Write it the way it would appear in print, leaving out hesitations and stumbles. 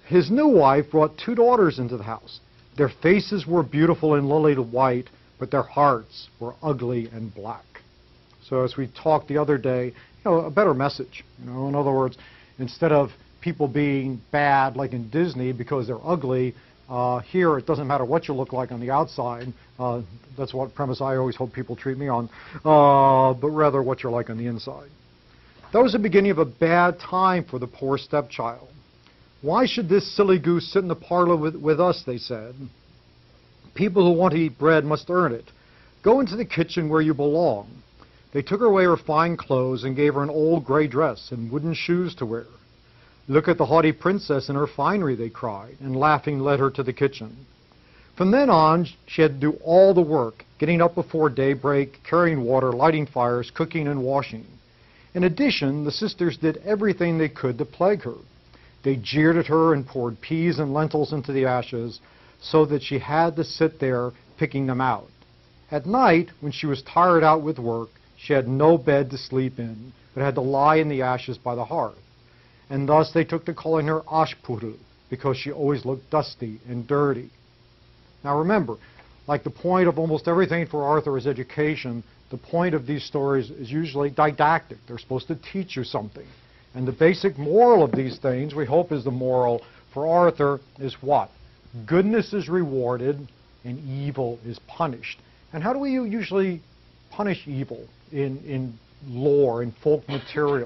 His new wife brought two daughters into the house. Their faces were beautiful and lilied white, but their hearts were ugly and black. So as we talked the other day, a better message. In other words, instead of people being bad like in Disney because they're ugly, here it doesn't matter what you look like on the outside. That's what premise I always hope people treat me on, but rather what you're like on the inside. That was the beginning of a bad time for the poor stepchild. Why should this silly goose sit in the parlor with us, they said. People who want to eat bread must earn it. Go into the kitchen where you belong. They took away her fine clothes and gave her an old gray dress and wooden shoes to wear. Look at the haughty princess and her finery, they cried, and laughing led her to the kitchen. From then on, she had to do all the work, getting up before daybreak, carrying water, lighting fires, cooking and washing. In addition, the sisters did everything they could to plague her. They jeered at her and poured peas and lentils into the ashes so that she had to sit there picking them out. At night, when she was tired out with work, she had no bed to sleep in, but had to lie in the ashes by the hearth. And thus they took to calling her Ashpuru, because she always looked dusty and dirty. Now remember, like the point of almost everything for Arthur is education, the point of these stories is usually didactic. They're supposed to teach you something. And the basic moral of these things, we hope is the moral for Arthur, is what? Goodness is rewarded and evil is punished. And how do we usually punish evil in lore, in folk material?